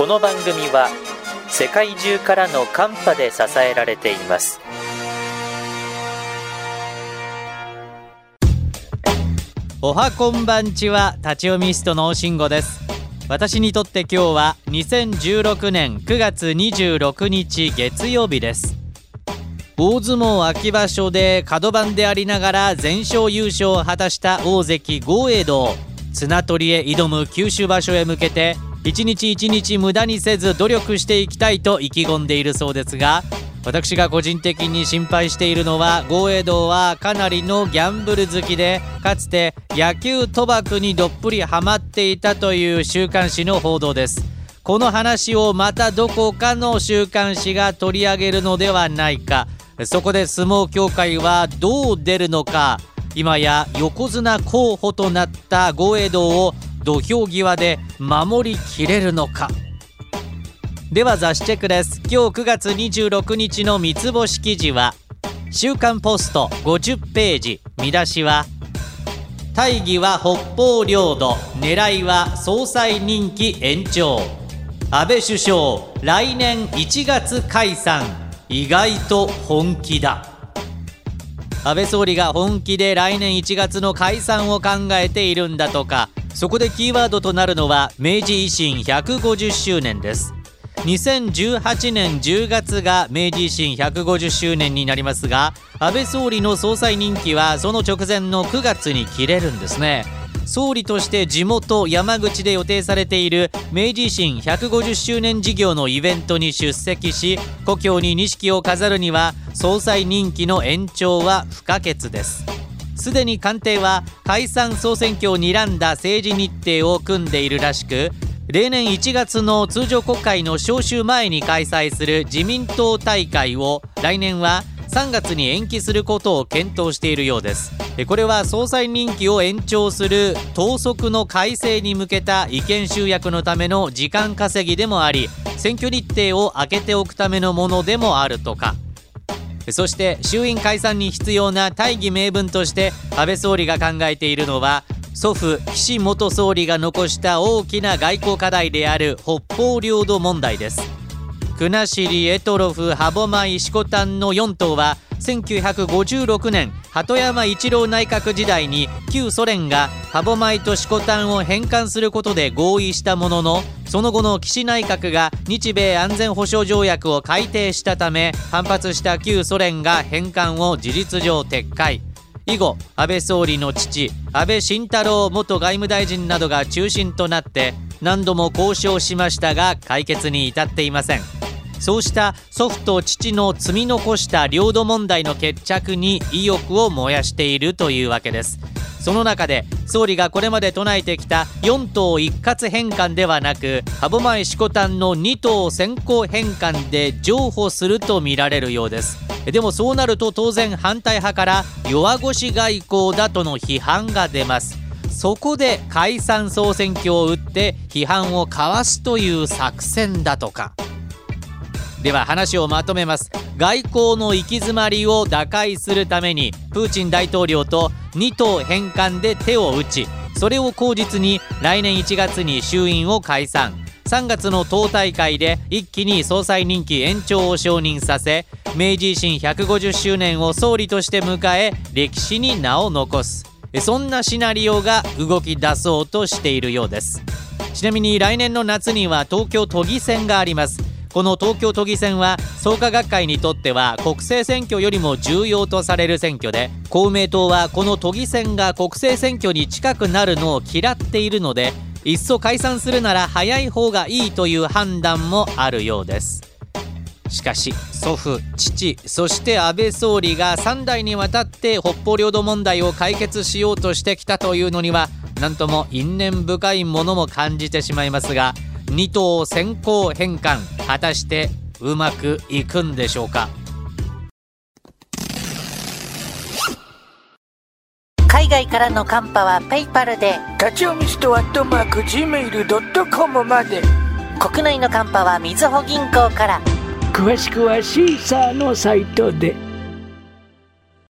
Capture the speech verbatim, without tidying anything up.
この番組は世界中からのカンパで支えられています。 おはこんばんちは、立ち読みストの慎吾です。私にとって今日はにせんじゅうろくねんくがつにじゅうろくにち月曜日です。大相撲秋場所で角番でありながら全勝優勝を果たした大関豪栄道、綱取りへ挑む九州場所へ向けて一日一日無駄にせず努力していきたいと意気込んでいるそうですが、私が個人的に心配しているのは、豪栄道はかなりのギャンブル好きで、かつて野球賭博にどっぷりハマっていたという週刊誌の報道です。この話をまたどこかの週刊誌が取り上げるのではないか。そこで相撲協会はどう出るのか。今や横綱候補となった豪栄道を土俵際で守りきれるのか。では雑誌チェックです。今日くがつにじゅうろくにちの三つ星記事は週刊ポストごじゅっページ、見出しは大義は北方領土、狙いは総裁任期延長、安倍首相来年いちがつ解散、意外と本気だ。安倍総理が本気で来年いちがつの解散を考えているんだとか。そこでキーワードとなるのは明治維新ひゃくごじゅっしゅうねんです。にせんじゅうはちねんじゅうがつが明治維新ひゃくごじゅっしゅうねんになりますが、安倍総理の総裁任期はその直前のくがつに切れるんですね。総理として地元山口で予定されている明治維新ひゃくごじゅっしゅうねん事業のイベントに出席し、故郷に錦を飾るには総裁任期の延長は不可欠です。すでに官邸は解散総選挙を睨んだ政治日程を組んでいるらしく、例年いちがつの通常国会の召集前に開催する自民党大会を来年はさんがつに延期することを検討しているようです。これは総裁任期を延長する党則の改正に向けた意見集約のための時間稼ぎでもあり、選挙日程を空けておくためのものでもあるとか。そして衆院解散に必要な大義名分として安倍総理が考えているのは、祖父岸元総理が残した大きな外交課題である北方領土問題です。国後、択捉、歯舞、色丹のよんとうはせんきゅうひゃくごじゅうろくねん鳩山一郎内閣時代に旧ソ連が歯舞と色丹を返還することで合意したものの、その後の岸内閣が日米安全保障条約を改定したため、反発した旧ソ連が返還を事実上撤回。以後安倍総理の父安倍晋太郎元外務大臣などが中心となって何度も交渉しましたが解決に至っていません。そうした祖父と父の積み残した領土問題の決着に意欲を燃やしているというわけです。その中で総理がこれまで唱えてきたよんとう一括返還ではなく、歯舞色丹のにとう先行返還で譲歩すると見られるようです。でもそうなると当然反対派から弱腰外交だとの批判が出ます。そこで解散総選挙を打って批判をかわすという作戦だとか。では話をまとめます。外交の行き詰まりを打開するためにプーチン大統領とにとう返還で手を打ち、それを口実に来年いちがつに衆院を解散、さんがつの党大会で一気に総裁任期延長を承認させ、明治維新ひゃくごじゅっしゅうねんを総理として迎え歴史に名を残す、そんなシナリオが動き出そうとしているようです。ちなみに来年の夏には東京都議選があります。この東京都議選は創価学会にとっては国政選挙よりも重要とされる選挙で、公明党はこの都議選が国政選挙に近くなるのを嫌っているので、いっそ解散するなら早い方がいいという判断もあるようです。しかし祖父、父、そして安倍総理がさんだいにわたって北方領土問題を解決しようとしてきたというのには、なんとも因縁深いものも感じてしまいますが、にとう先行返還、果たしてうまくいくんでしょうか。 海外からのカンパはペイパルで、 立ち読みストアットマーク ジーメールドットコム まで。 国内のカンパはみずほ銀行から。 詳しくはシーサーのサイトで。